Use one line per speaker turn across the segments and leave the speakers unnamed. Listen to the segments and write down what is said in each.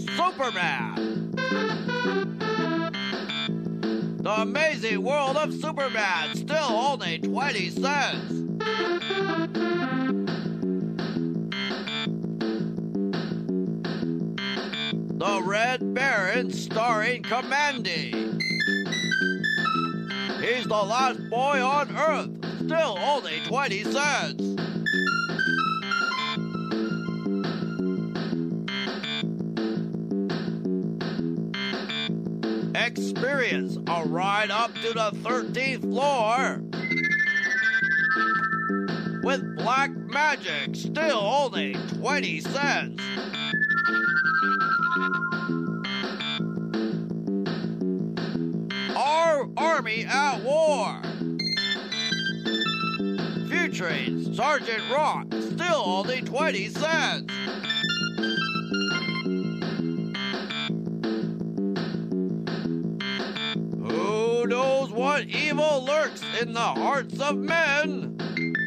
Superman. The Amazing World of Superman, still only 20 cents. The Red Baron, starring Commandy. He's the last boy on Earth, still only 20 cents. Experience a ride up to the 13th floor with Black Magic, still only 20 cents. Our Army at War, featuring Sergeant Rock, still only 20 cents. Who knows what evil lurks in the hearts of men?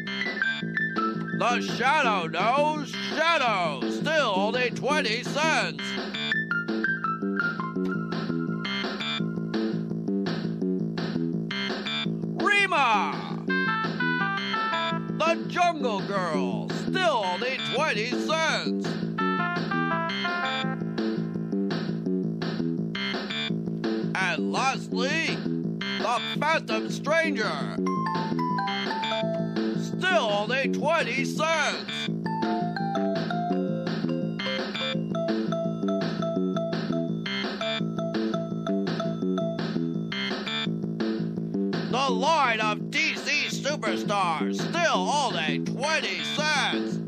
The Shadow knows. Shadow, still only 20 cents. Rima, the Jungle Girl, still only 20 cents. And lastly, the Phantom Stranger, still only 20 cents. The line of DC superstars, still only 20 cents.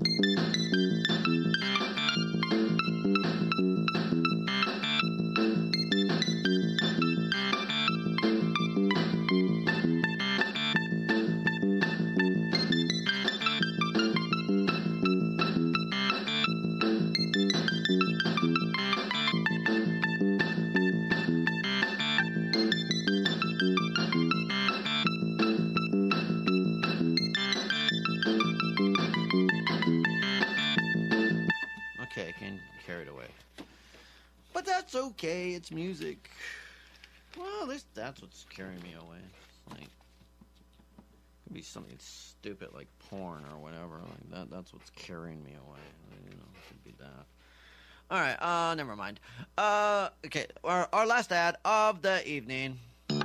Okay, can carry it away. But that's okay, it's music. Well, at least that's what's carrying me away. Like, it could be something stupid like porn or whatever. Like that's what's carrying me away. You know, it could be that. Alright, never mind. Okay, our last ad of the evening.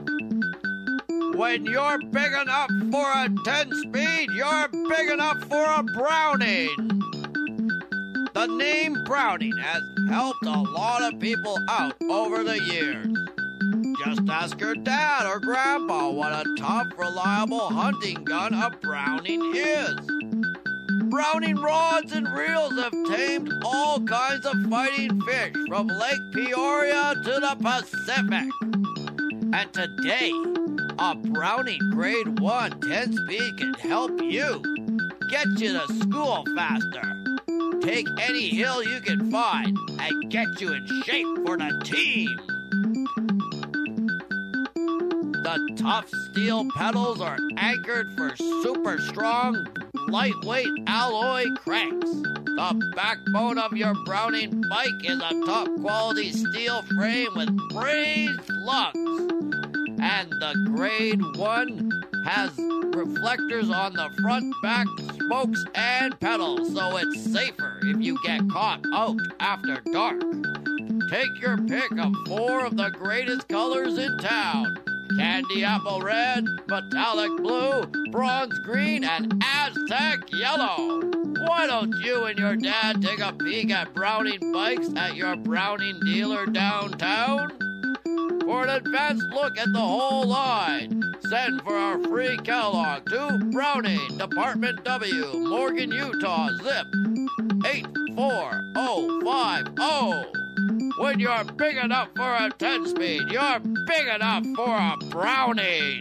When you're big enough for a 10-speed, you're big enough for a Browning. The name Browning has helped a lot of people out over the years. Just ask your dad or grandpa what a tough, reliable hunting gun a Browning is. Browning rods and reels have tamed all kinds of fighting fish from Lake Peoria to the Pacific. And today, a Browning Grade 1 10-speed can help you get you to school faster, take any hill you can find, and get you in shape for the team. The tough steel pedals are anchored for super strong, lightweight alloy cranks. The backbone of your Browning bike is a top quality steel frame with brazed lugs. And the Grade 1 has reflectors on the front, back, spokes, and pedals, so it's safer if you get caught out after dark. Take your pick of 4 of the greatest colors in town: candy apple red, metallic blue, bronze green, and Aztec yellow. Why don't you and your dad take a peek at Browning bikes at your Browning dealer downtown? For an advanced look at the whole line, send for our free catalog to Browning, Department W, Morgan, Utah, zip 84050. When you're big enough for a 10-speed, you're big enough for a Browning.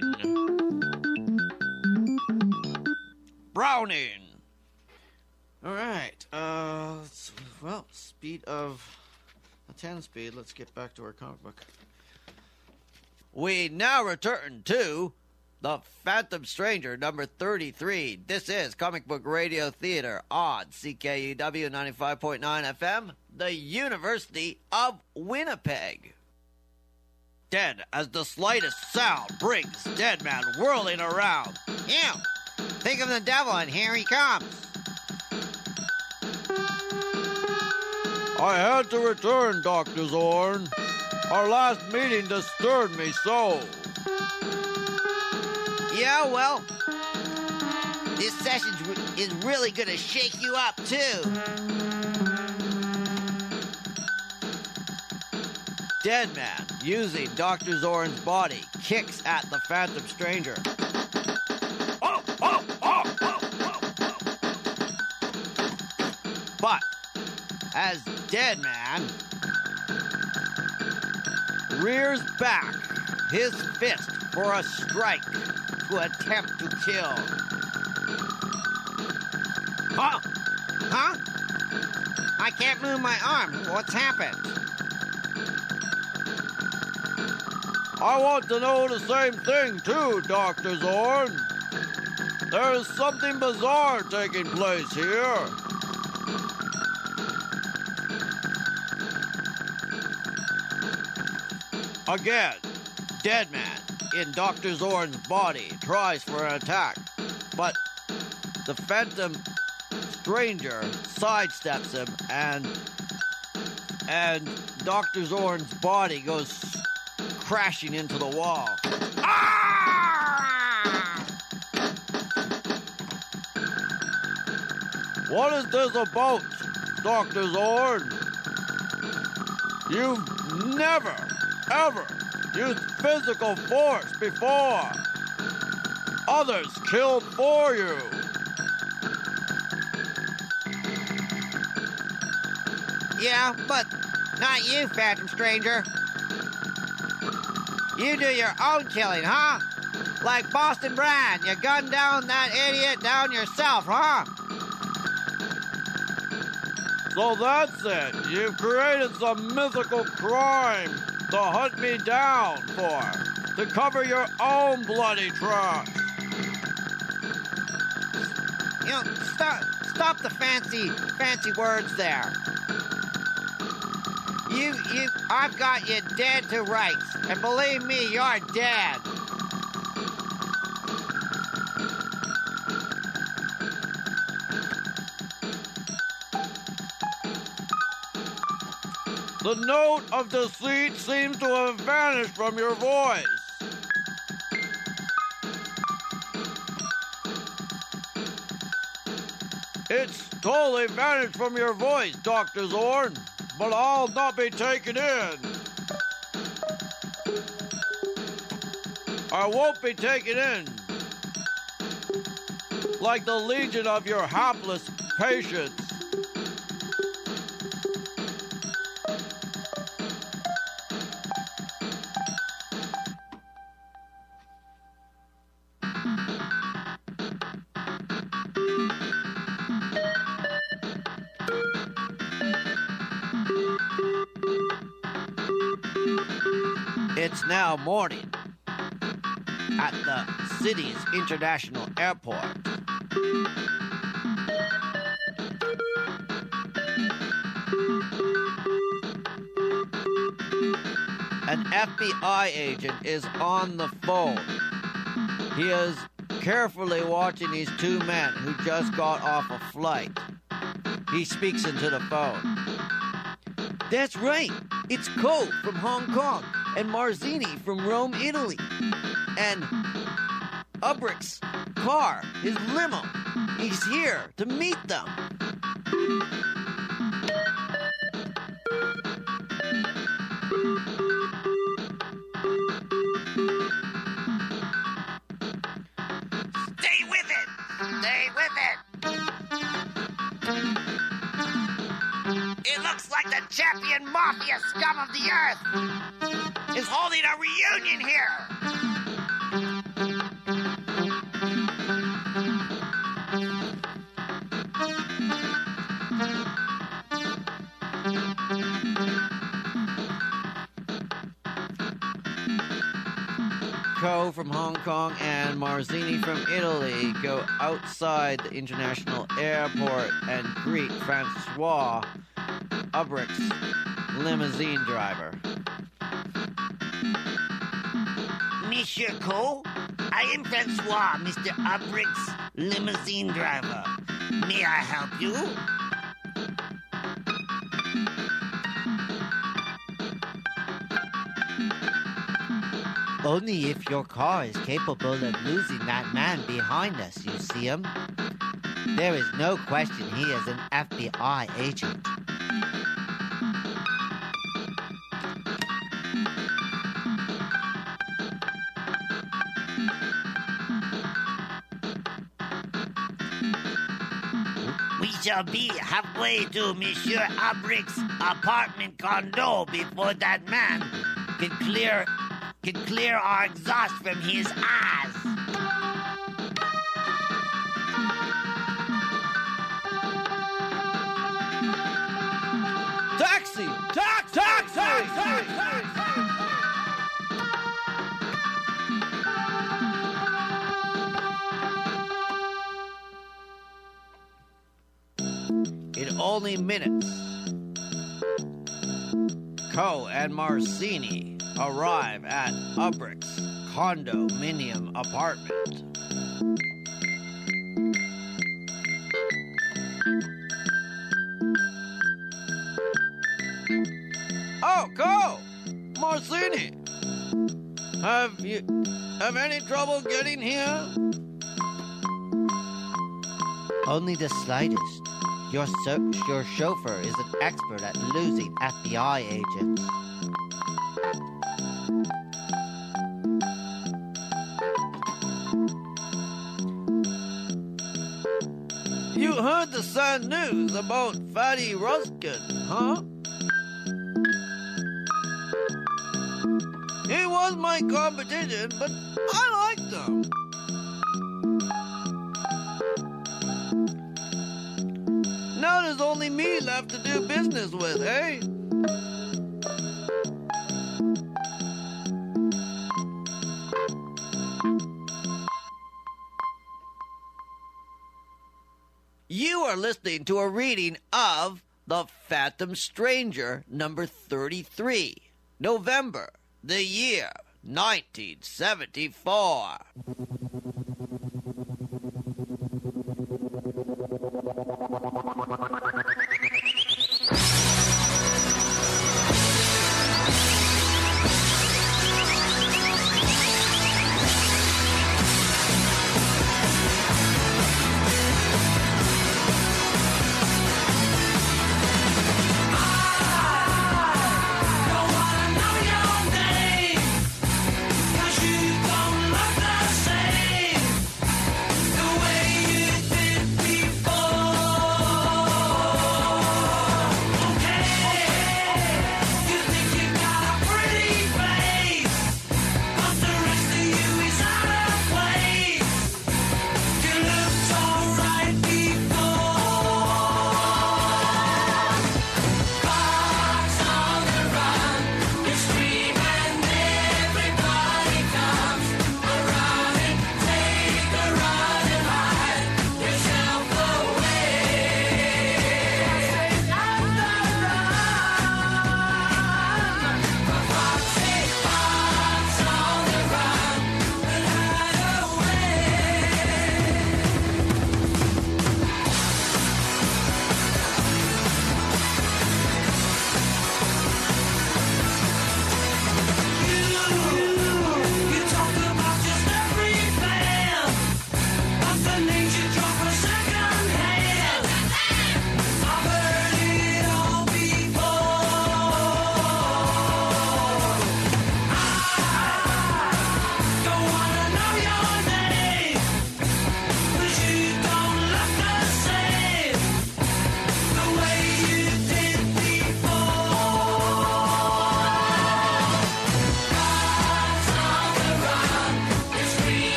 Browning. All right. Well, speed of a 10-speed. Let's get back to our comic book. We now return to The Phantom Stranger, number 33. This is Comic Book Radio Theater on CKUW 95.9 FM, the University of Winnipeg. Dead as the slightest sound brings Dead Man whirling around.
You! Think of the devil and here he comes.
I had to return, Dr. Zorn. Our last meeting disturbed me so.
Yeah, well, this session is really going to shake you up, too.
Dead Man, using Dr. Zorn's body, kicks at the Phantom Stranger. But as Dead Man rears back his fist for a strike to attempt to kill.
Huh? I can't move my arm. What's happened?
I want to know the same thing too, Dr. Zorn. There is something bizarre taking place here. Again, Dead Man in Dr. Zorn's body tries for an attack, but the Phantom Stranger sidesteps him and Dr. Zorn's body goes crashing into the wall.
Ah!
What is this about, Dr. Zorn? You've never, ever used physical force before. Others killed for you.
Yeah, but not you, Phantom Stranger. You do your own killing, huh? Like Boston Brand, you gunned down that idiot down yourself, huh?
So that's it. You've created some mythical crime to hunt me down for, to cover your own bloody tracks.
You know, stop the fancy words there. I've got you dead to rights, and believe me, you're dead.
The note of deceit seems to have vanished from your voice. It's totally vanished from your voice, Dr. Zorn, but I'll not be taken in. I won't be taken in like the legion of your hapless patients. It's now morning at the city's international airport. An FBI agent is on the phone. He is carefully watching these two men who just got off a flight. He speaks into the phone. That's right. It's Cole from Hong Kong and Marzini from Rome, Italy. And Ubrick's car, his limo. He's here to meet them.
Stay with it! Stay with it! It looks like the champion mafia scum of the earth is holding a reunion here!
Coe from Hong Kong and Marzini from Italy go outside the international airport and greet Francois Ubrick's limousine driver.
Monsieur Coe, I am Francois, Mr. Ubrick's limousine driver. May I help you?
Only if your car is capable of losing that man behind us, you see him. There is no question he is an FBI agent.
We shall be halfway to Monsieur Ubrick's apartment condo before that man can clear our exhaust from his eyes.
Taxi! Taxi! In only minutes, Coe and Marzini arrive at Ubrick's condominium apartment. Oh, Coe! Marzini! Have any trouble getting here?
Only the slightest. Your chauffeur is an expert at losing FBI agents.
You heard the sad news about Fatty Ruskin, huh? He was my competition, but I liked him. Now there's only me left to do business with, eh? You are listening to a reading of The Phantom Stranger, number 33, November, the year 1974.
Cause you don't look the same.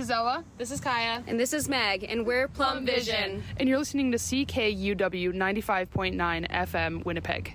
is Ella.
This is Kaya.
And this is Meg, and we're Plum Vision.
And you're listening to CKUW 95.9 FM Winnipeg.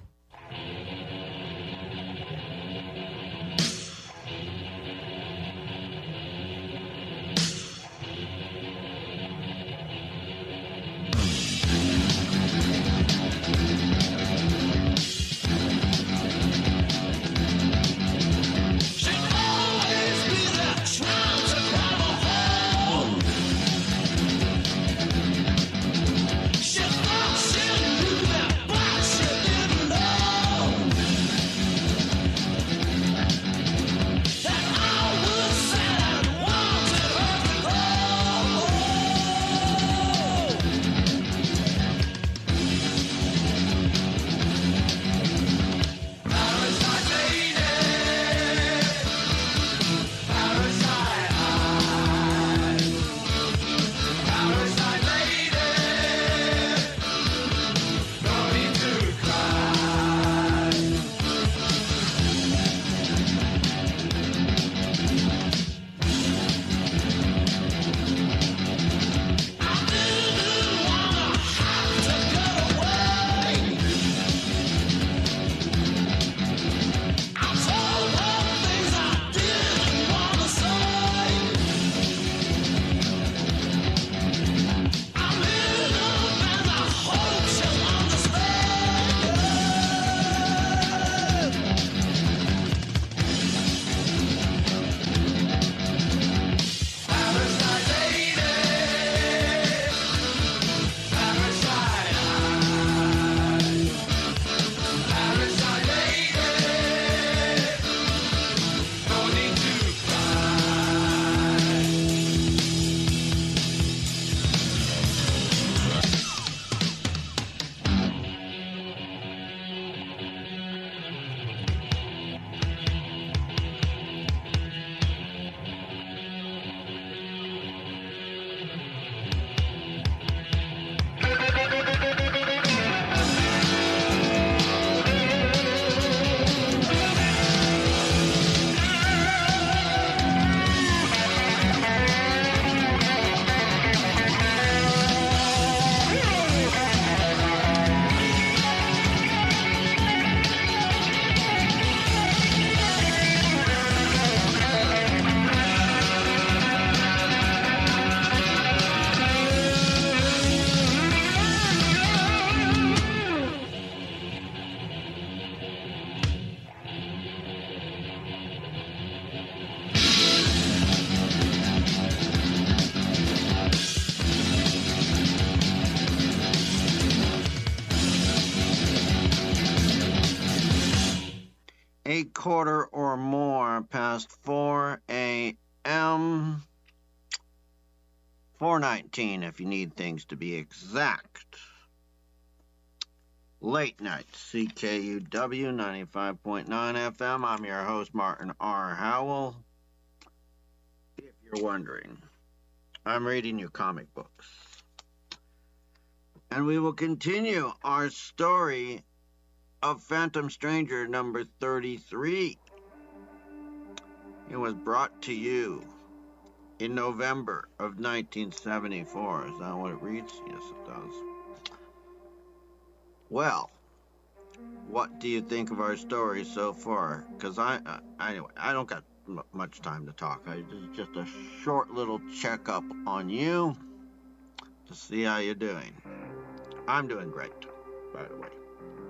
A quarter or more past 4 a.m. 4:19 if you need things to be exact. Late night, CKUW 95.9 FM. I'm your host, Martin R. Howell. If you're wondering, I'm reading you comic books. And we will continue our story of Phantom Stranger number 33. It was brought to you in November of 1974. Is that what it reads? Yes, it does. Well, what do you think of our story so far? Because anyway, I don't got much time to talk. Just a short little checkup on you to see how you're doing. I'm doing great, by the way.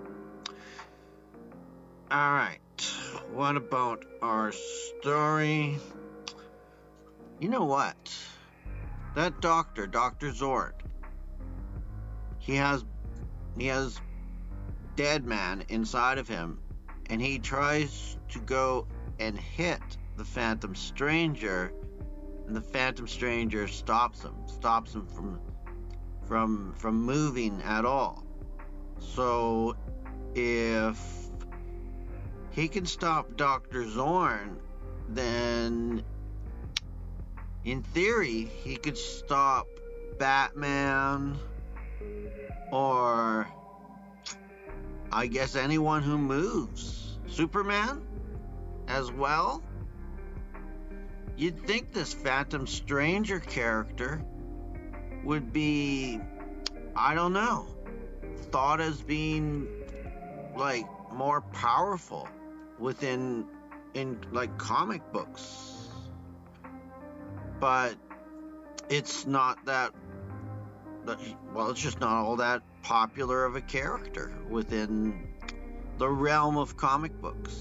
All right, what about our story? You know what? That doctor, Dr. Zord, he has dead man inside of him, and he tries to go and hit the Phantom Stranger, and the Phantom Stranger stops him from moving at all. So if he can stop Dr. Zorn, then in theory he could stop Batman, or I guess anyone who moves. Superman as well. you'd think this Phantom Stranger character would be, I don't know, thought as being like more powerful in like comic books. But it's not that, well, it's just not all that popular of a character within the realm of comic books.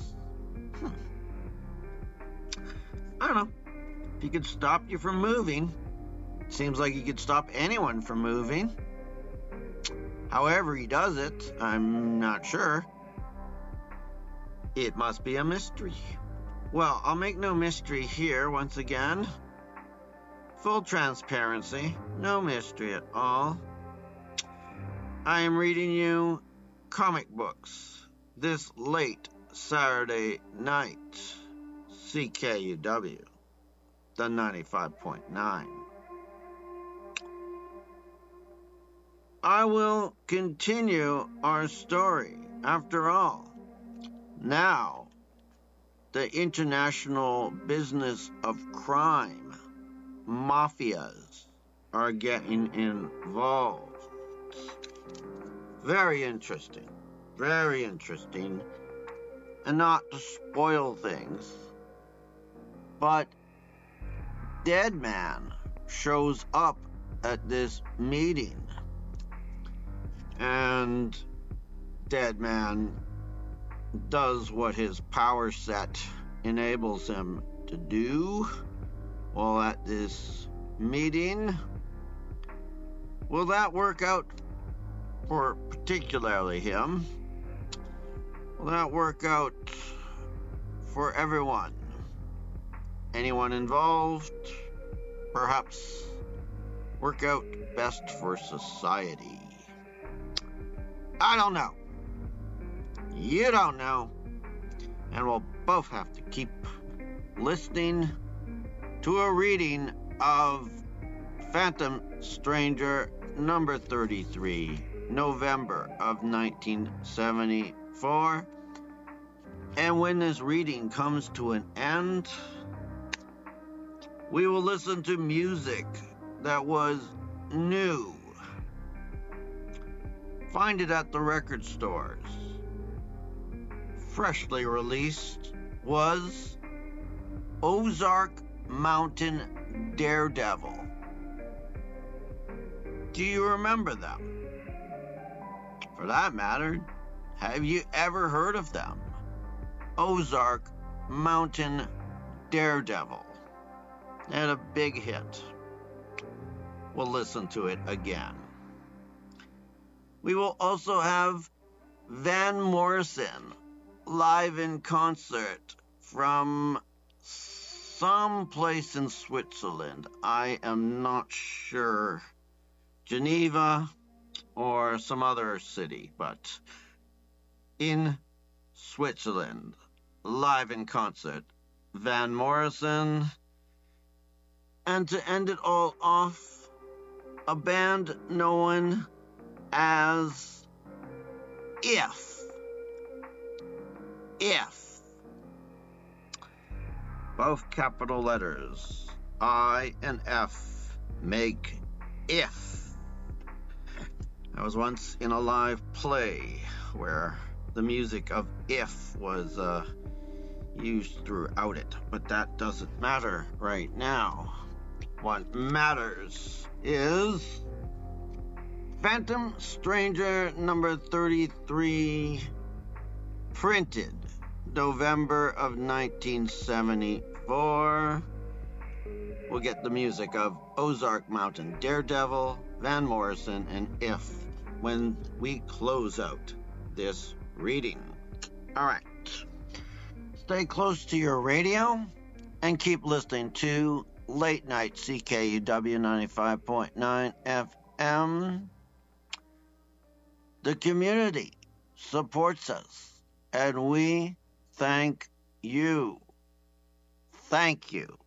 I don't know. If he could stop you from moving, it seems like he could stop anyone from moving. However he does it, I'm not sure. It must be a mystery. Well, I'll make no mystery here once again. Full transparency, no mystery at all. I am reading you comic books this late Saturday night. CKUW, the 95.9. I will continue our story. After all, now the international business of crime, mafias, are getting involved. Very interesting. Very interesting. And not to spoil things, but Deadman shows up at this meeting. And Deadman does what his power set enables him to do while at this meeting. Will that work out for particularly him? Will that work out for everyone? Anyone involved? Perhaps work out best for society? I don't know. You don't know. And we'll both have to keep listening to a reading of Phantom Stranger number 33, November of 1974. And when this reading comes to an end, we will listen to music that was new. Find it at the record stores. Freshly released was Ozark Mountain Daredevil. Do you remember them? For that matter, have you ever heard of them? Ozark Mountain Daredevil. They had a big hit. We'll listen to it again. We will also have Van Morrison live in concert from some place in Switzerland. I am not sure. Geneva or some other city, but in Switzerland, live in concert, Van Morrison. And to end it all off, a band known as If. If. Both capital letters, I and F, make If. I was once in a live play where the music of If was used throughout it, but that doesn't matter right now. What matters is Phantom Stranger number 33, printed November of 1974. We'll get the music of Ozark Mountain Daredevil, Van Morrison, and If when we close out this reading. All right. Stay close to your radio and keep listening to Late Night CKUW 95.9 FM. The community supports us, and we thank you. Thank you.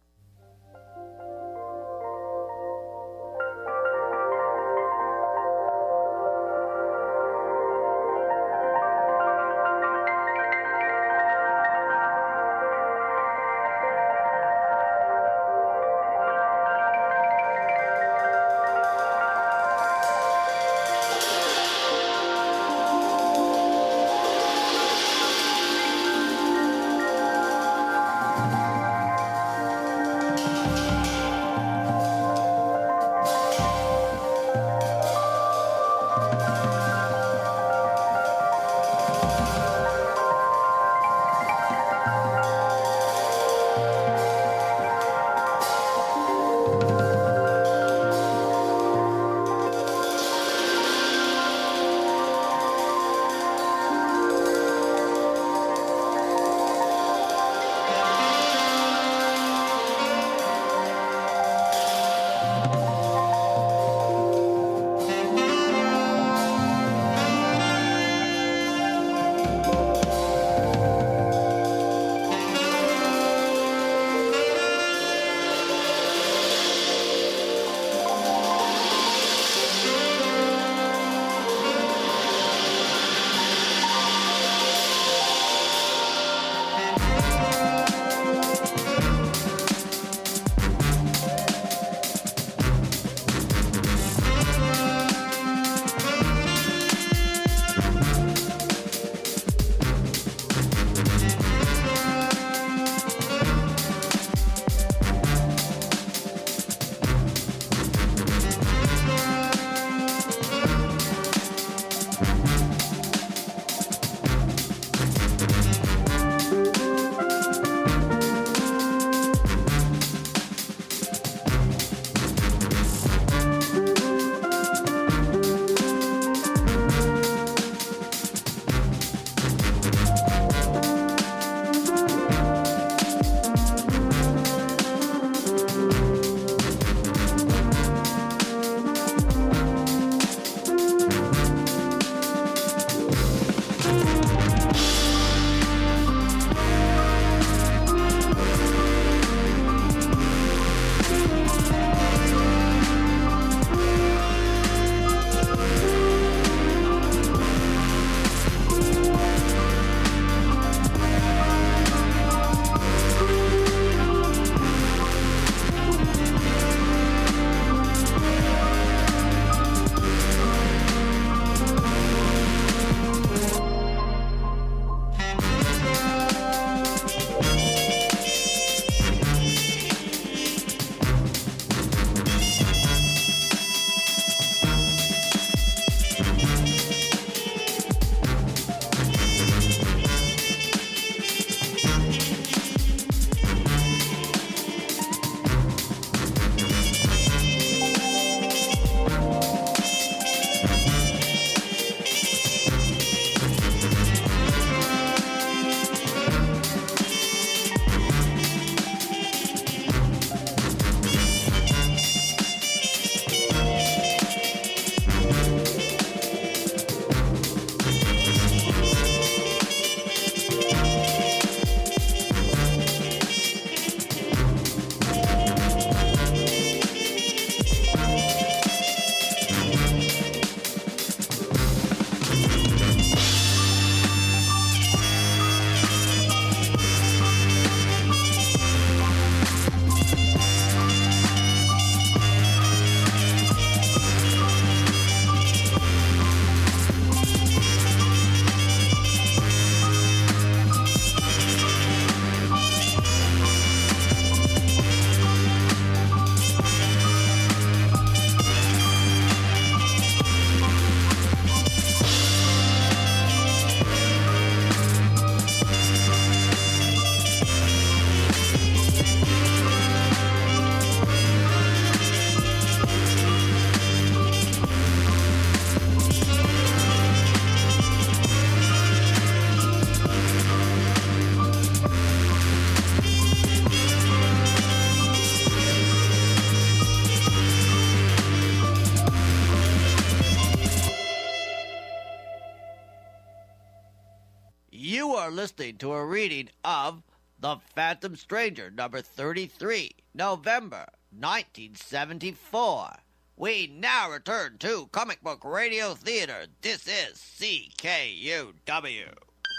You are listening to a reading of The Phantom Stranger, number 33, November 1974. We now return to Comic Book Radio Theater. This is CKUW.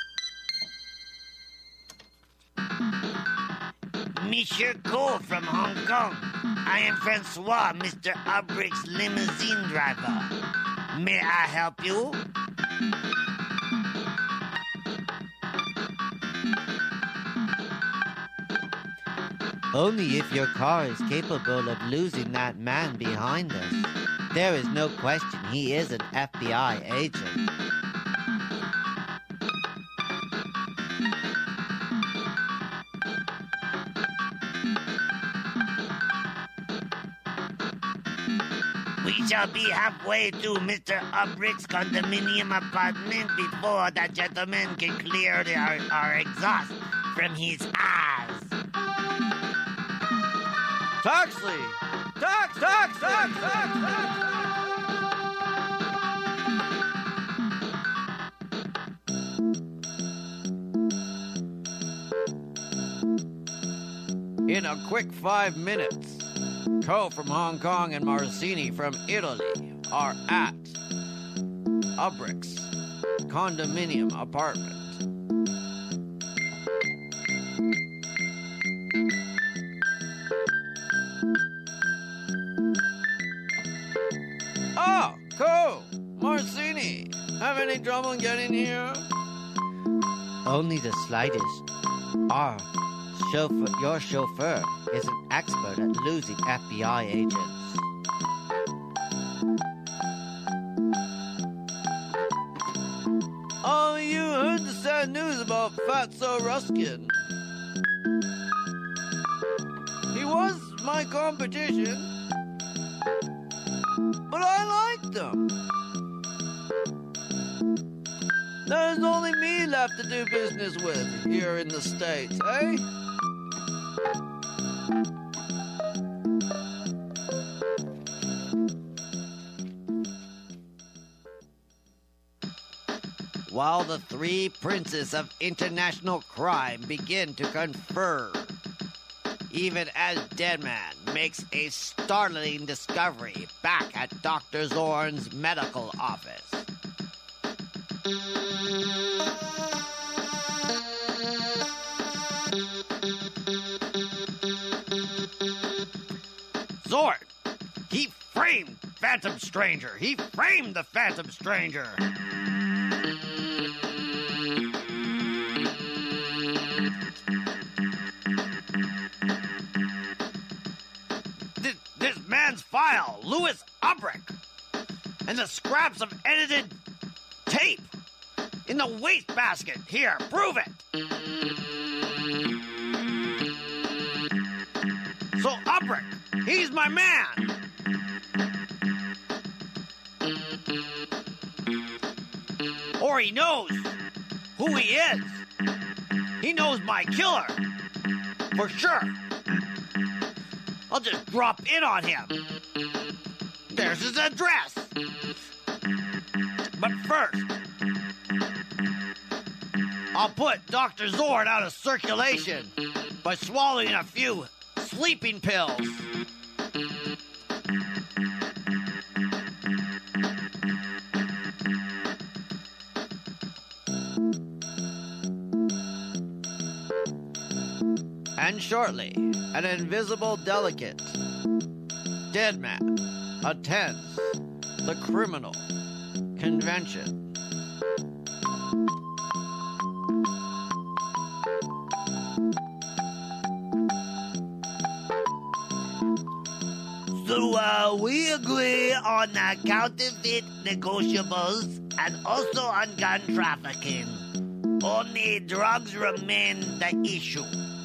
Monsieur Cole from Hong Kong. I am Francois, Mr. Ubrick's limousine driver. May I help you?
Only if your car is capable of losing that man behind us. There is no question he is an FBI agent.
We shall be halfway to Mr. Ubrick's condominium apartment before that gentleman can clear our exhaust from his eyes.
Taxi! Taxi! In a quick 5 minutes, Ko from Hong Kong and Marcini from Italy are at Ubrick's condominium apartment. Oh, Ko! Marcini! Have any trouble getting here?
Only the slightest. Your chauffeur is an expert at losing FBI agents.
Oh, you heard the sad news about Fatso Ruskin. He was my competition, but I liked him. There's only me left to do business with here in the States, eh? While the three princes of international crime begin to confer, even as Deadman makes a startling discovery back at Dr. Zorn's medical office. Zorn! He framed Phantom Stranger! He framed the Phantom Stranger! This man's file, Louis Ubrick, and the scraps of edited tape in the wastebasket. Here, prove it. So Ubrick, he's my man. Or he knows who he is. He knows my killer. For sure. I'll just drop in on him. There's his address. But first, I'll put Dr. Zorn out of circulation by swallowing a few sleeping pills. And shortly, an invisible delegate, Deadman, attends the criminal convention.
So we agree on counterfeit negotiables and also on gun trafficking. Only drugs remain the issue.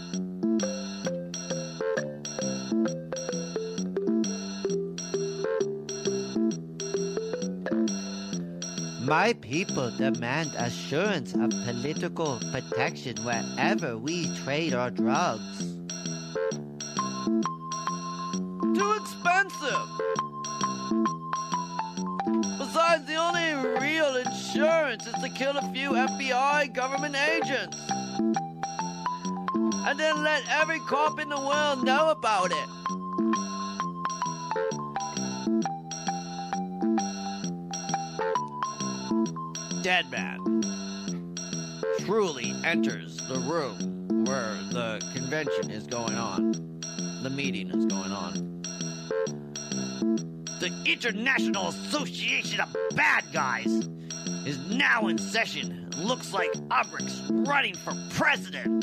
My people demand assurance of political protection wherever we trade our drugs.
Too expensive. Besides, the only real insurance is to kill a few FBI government agents. And then let every cop in the world know about it. Deadman truly enters the room where the convention is going on. The meeting is going on.
The International Association of Bad Guys is now in session. It looks like Ubrick's running for president.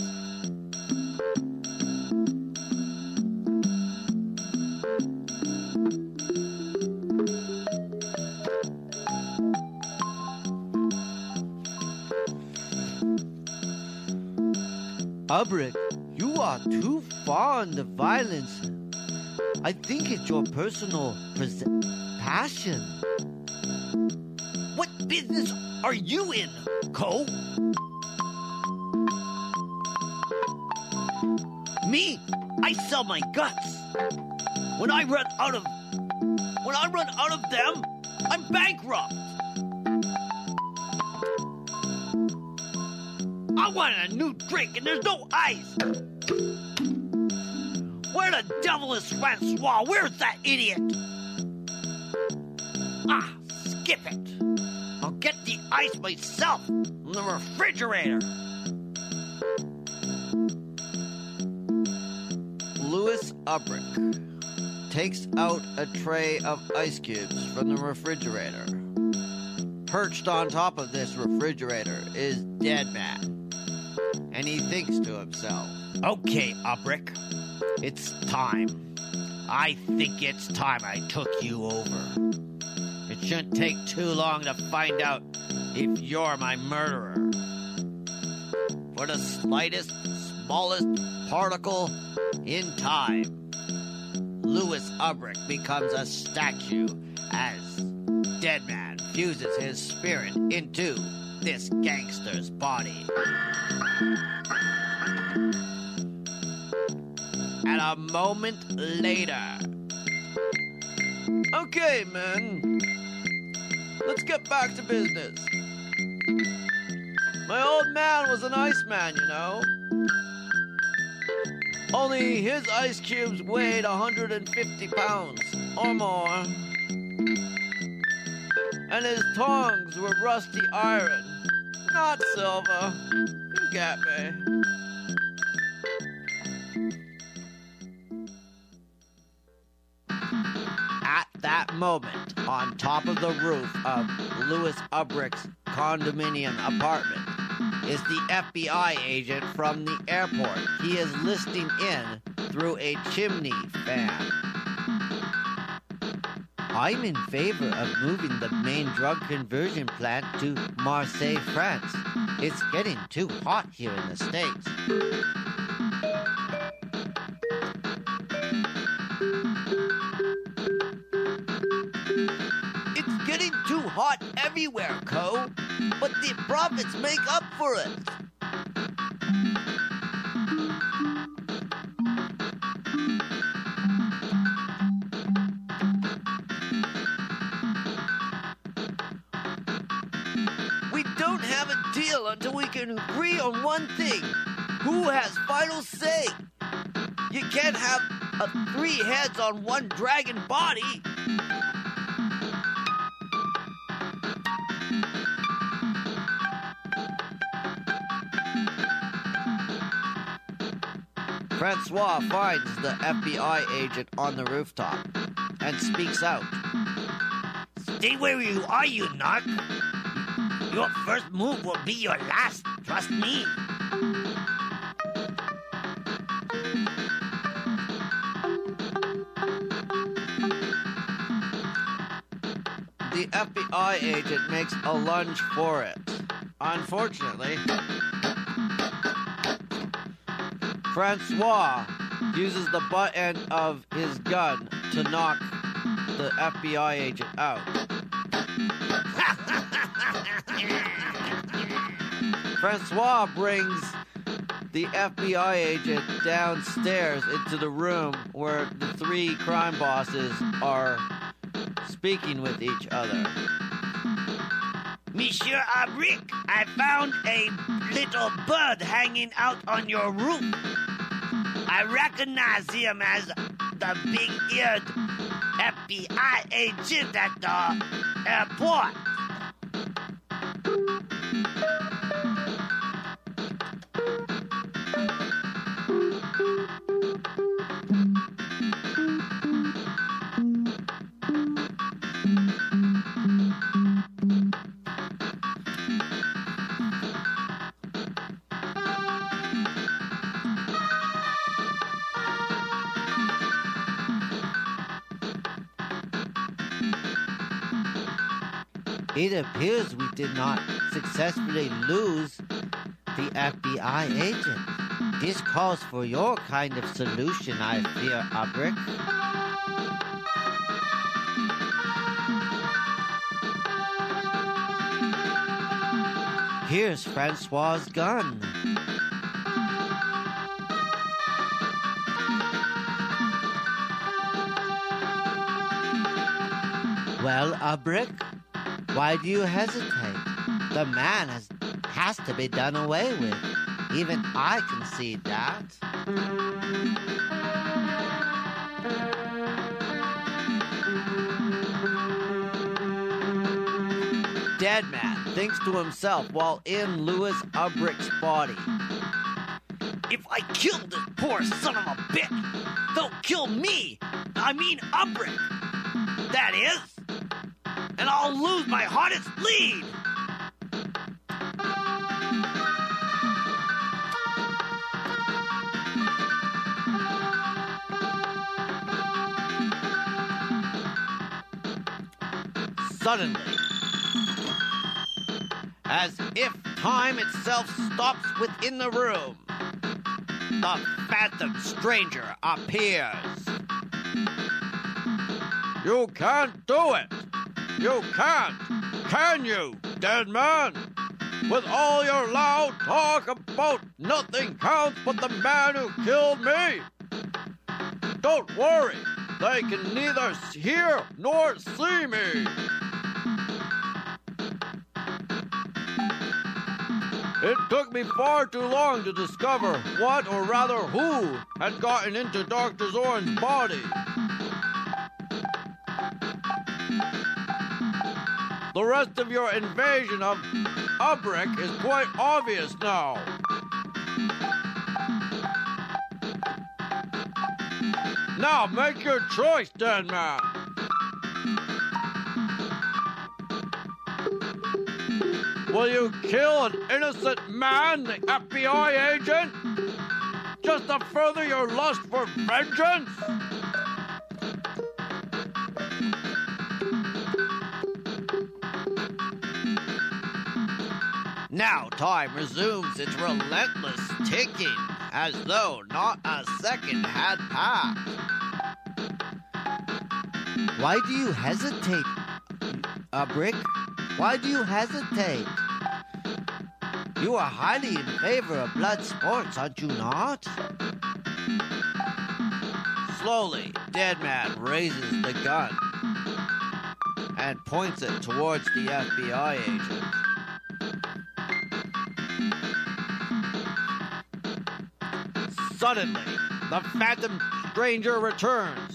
Ubrick, you are too fond of violence. I think it's your personal passion.
What business are you in, Cole? Me? I sell my guts. When I run out of them, I'm bankrupt. I want a new drink and there's no ice. Where the devil is Francois? Where's that idiot? Ah, skip it. I'll get the ice myself from the refrigerator.
Louis Ubrick takes out a tray of ice cubes from the refrigerator. Perched on top of this refrigerator is Deadman. And he thinks to himself,
Okay, Ubrick, it's time. I think it's time I took you over. It shouldn't take too long to find out if you're my murderer.
for the slightest, smallest particle in time, Louis Ubrick becomes a statue as Deadman fuses his spirit into this gangster's body. And a moment later... Okay, men. Let's get back to business. My old man was an Iceman, you know. Only his ice cubes weighed 150 pounds or more. And his tongs were rusty iron, not silver. You get me. At that moment, on top of the roof of Louis Ubrick's condominium apartment, is the FBI agent from the airport. He is listening in through a chimney fan. I'm in favor of moving the main drug conversion plant to Marseille, France. It's getting too hot here in the States. It's getting too hot everywhere, Co. But the profits make up for it. We don't have a deal until we can agree on one thing. Who has final say? You can't have 3 heads on one dragon body. Francois finds the FBI agent on the rooftop and speaks out.
Stay where you are, you narc. Your first move will be your last, trust me.
The FBI agent makes a lunge for it. Unfortunately, Francois uses the butt end of his gun to knock the FBI agent out. Francois brings the FBI agent downstairs into the room where the 3 crime bosses are speaking with each other.
Monsieur Abric, I found a little bird hanging out on your roof. I recognize him as the big-eared FBI agent at the airport.
It appears we did not successfully lose the FBI agent. This calls for your kind of solution, I fear, Abric. Here's Francois's gun. Well, Abric, why do you hesitate? The man has to be done away with. Even I can see that. Deadman thinks to himself while in Louis Abric's body.
If I kill this poor son of a bitch, they'll kill me. I mean Abric. That is. And I'll lose my hardest lead.
Suddenly, as if time itself stops within the room, the phantom stranger appears. You can't do it! You can't! Can you, dead man? With all your loud talk about nothing counts but the man who killed me? Don't worry, they can neither hear nor see me. It took me far too long to discover what, or rather who, had gotten into Dr. Zorn's body. The rest of your invasion of Abric is quite obvious now. Now make your choice, dead man. Will you kill an innocent man, the FBI agent, just to further your lust for vengeance? Now time resumes its relentless ticking, as though not a second had passed.
Why do you hesitate, Abric? Why do you hesitate? You are highly in favor of blood sports, aren't you not?
Slowly, Deadman raises the gun and points it towards the FBI agent. Suddenly, the phantom stranger returns.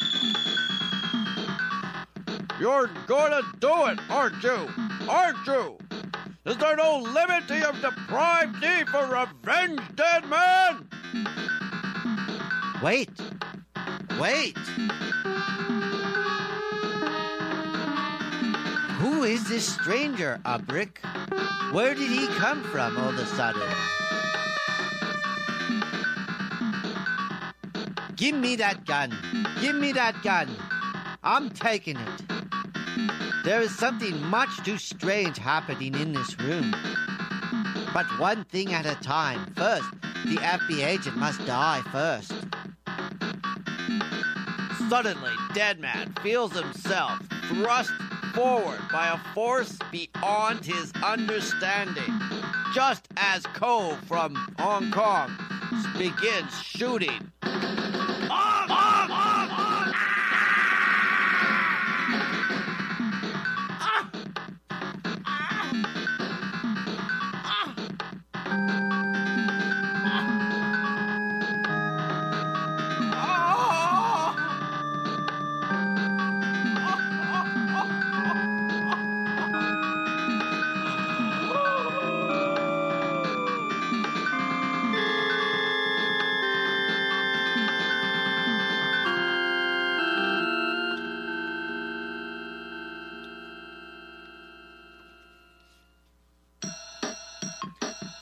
You're gonna do it, aren't you? Aren't you? Is there no limit to your deprived need for revenge, dead man?
Wait. Who is this stranger, Abric? Where did he come from all of a sudden? Give me that gun. Give me that gun. I'm taking it. There is something much too strange happening in this room. But one thing at a time. First, the FBI agent must die first.
Suddenly, Deadman feels himself thrust forward by a force beyond his understanding, just as Ko from Hong Kong begins shooting.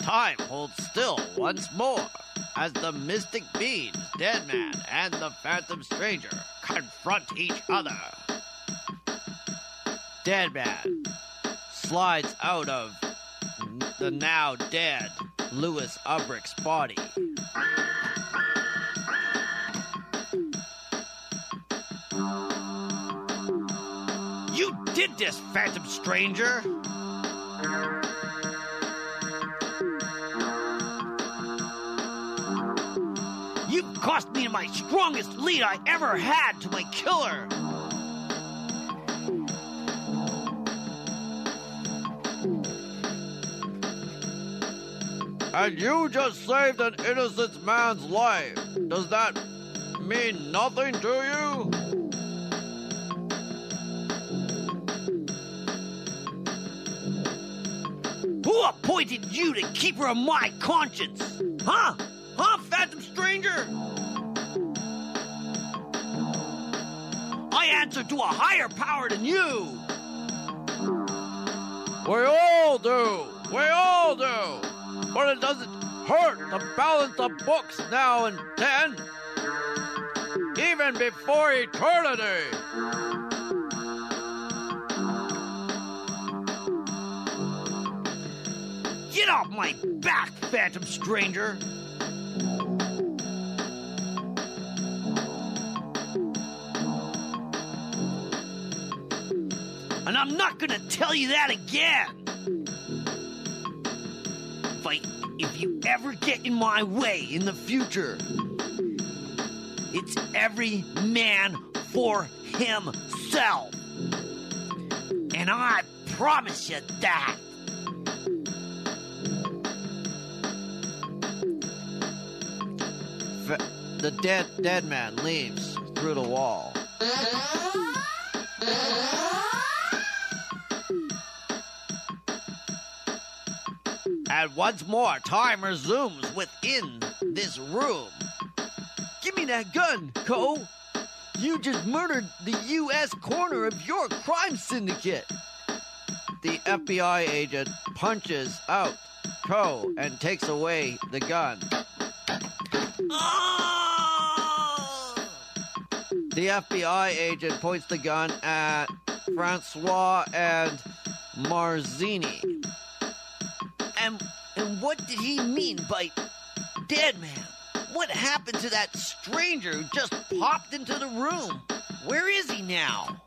Time holds still once more as the mystic beings, Deadman and the Phantom Stranger, confront each other. Deadman slides out of the now dead Louis Ubrick's body. You did this, Phantom Stranger! You've cost me my strongest lead I ever had to my killer! And you just saved an innocent man's life. Does that mean nothing to you? Who appointed you to keeper of my conscience? Huh? Huh, Phantom Stranger? I answer to a higher power than you. We all do. We all do. But it doesn't hurt to balance the books now and then. Even before eternity. Get off my back, Phantom Stranger! And I'm not gonna tell you that again! If you ever get in my way in the future, it's every man for himself. And I promise you that. The dead man leaves through the wall. And once more, time resumes within this room. Give me that gun, Co. You just murdered the U.S. corner of your crime syndicate. The FBI agent punches out Co. and takes away the gun. The FBI agent points the gun at Francois and Marzini. And what did he mean by dead man? What happened to that stranger who just popped into the room? Where is he now?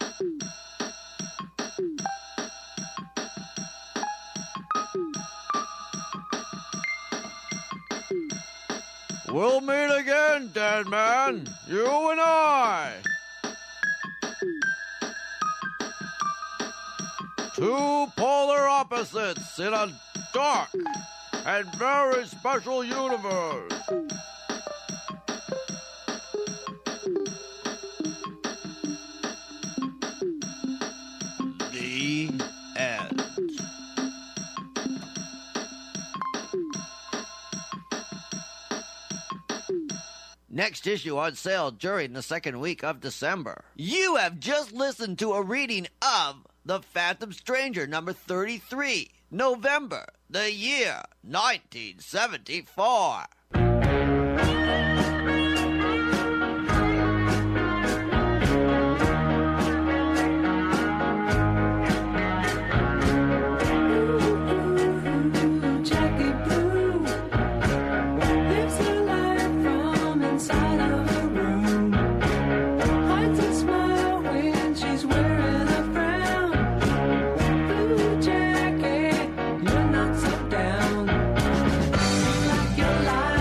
We'll meet again, dead man. You and I. Two polar opposites in a dark and very special universe. The end. Next issue on sale during the second week of December. You have just listened to a reading of The Phantom Stranger, number 33, November, the year 1974.
You're not so down, like your life.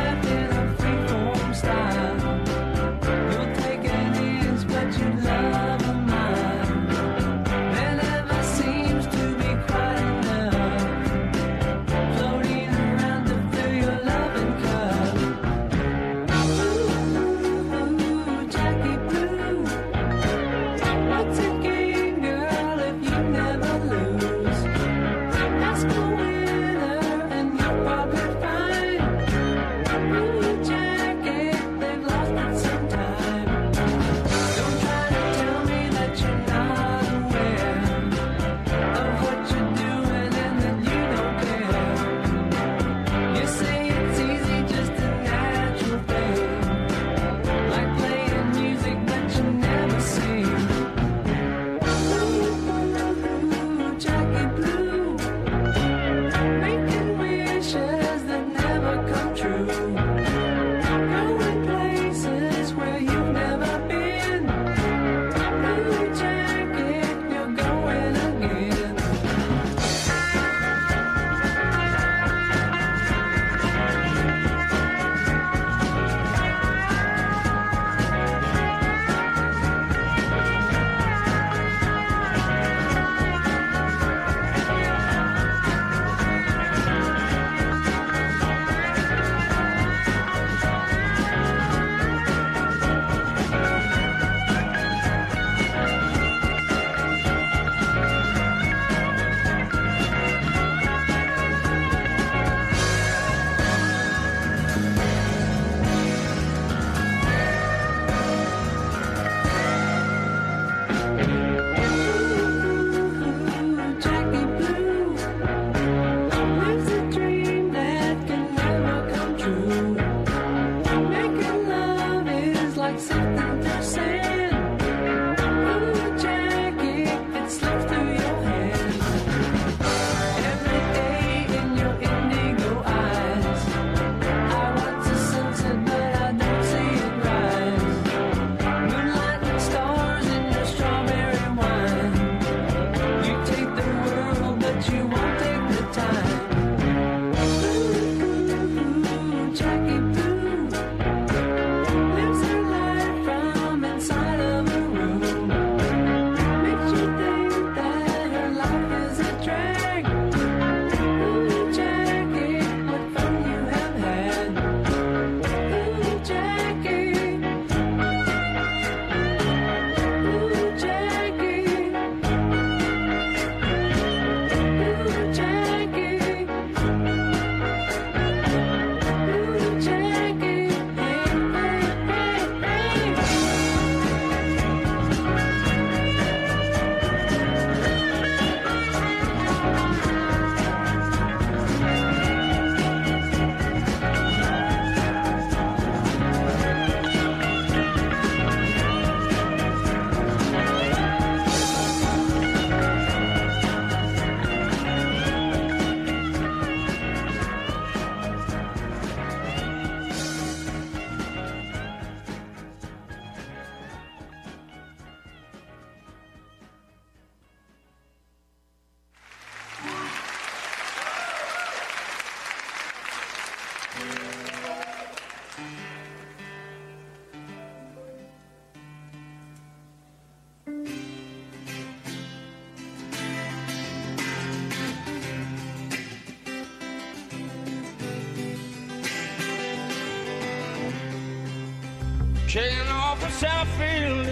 Kicking off in Southfield,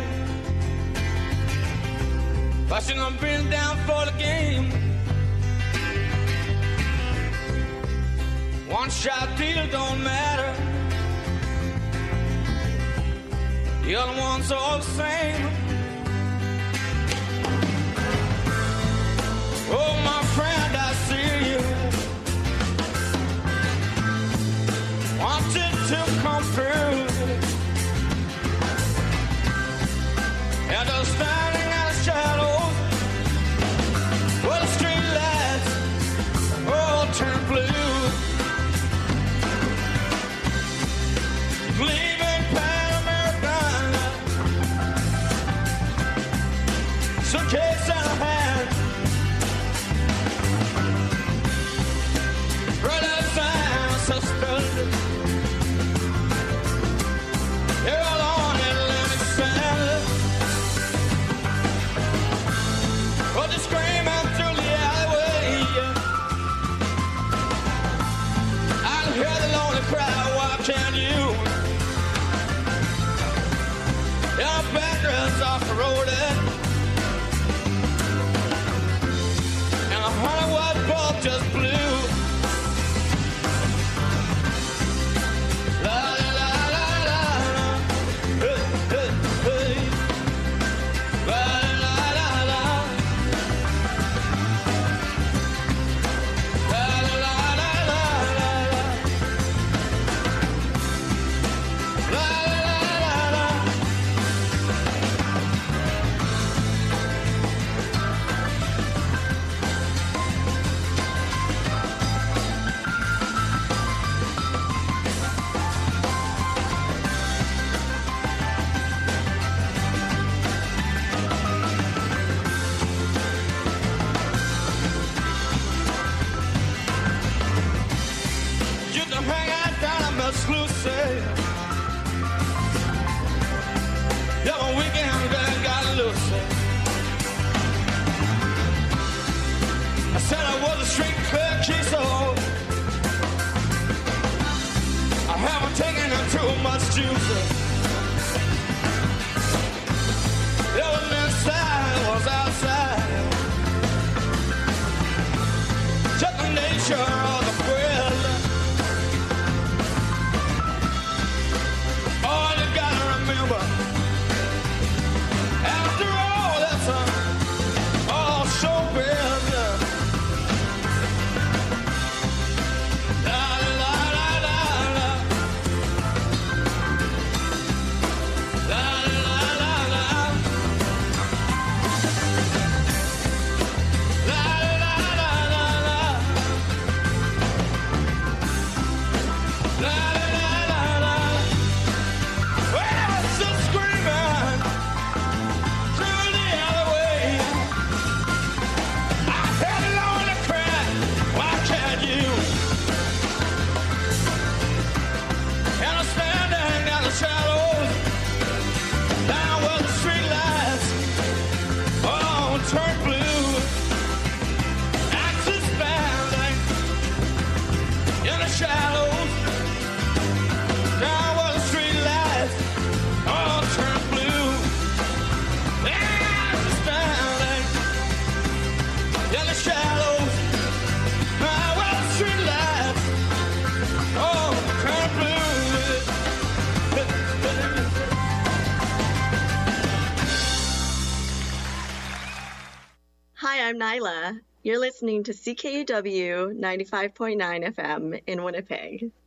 I should have been down for the game. One shot deal don't matter, the other one's all the same. Oh, my friend, I see you wanted to come through, and I was standing out of shadows where the street lights all turn blue. Leaving Pan American, suitcase in a hand, brothers and sisters, they're all on Atlantic sand. Oh, just screaming through the alleyway, I can hear the lonely crowd. Why can't you? Your background's off the road, and a Hollywood bulb just blew. La la la la la la, hey hey hey, la la la la, la la la la la, la la la la. You can hang out down at Miss Lucy. Yeah, my weekend girl got loose. I said I was a street clerk, she so I haven't taken her too much juice. It was inside, it was outside. Just the nature of the thrill. All you gotta remember, after all, that's all showbiz. La la la la la, la la la la, la la la la la, la la la la. Well, I was just screaming through the alleyway. I had a lonely cry. Why can't you? And I'm standing in the shadows, down where the street lights all turn blue. Axis standing in the shadows, down where the street lights all turn blue. Axis standing in the shadows, down where the street lights all turn blue.
Hi, I'm Nyla. You're listening to CKUW 95.9 FM in Winnipeg.